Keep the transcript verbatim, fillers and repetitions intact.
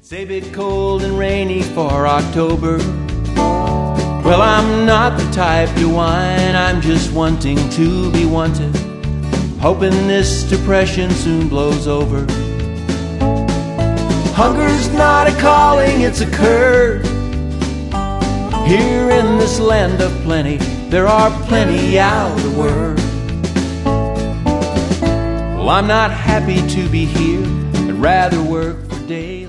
It's a bit cold and rainy for October. Well, I'm not the type to whine, I'm just wanting to be wanted, hoping this depression soon blows over. Hunger's not a calling, it's a curse. Here in this land of plenty, there are plenty out of work. Well, I'm not happy to be here, I'd rather work for days.